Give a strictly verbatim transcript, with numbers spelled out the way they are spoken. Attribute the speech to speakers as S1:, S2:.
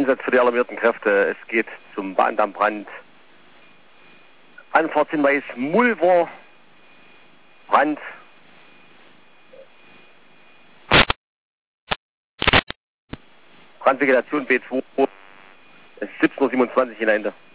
S1: Einsatz für die alarmierten Kräfte. Es geht zum Bahndammbrand. Anfahrtshinweis Mulver. Brand. Brandvegetation B zwei. Es ist siebzehn Uhr siebenundzwanzig in der Ende.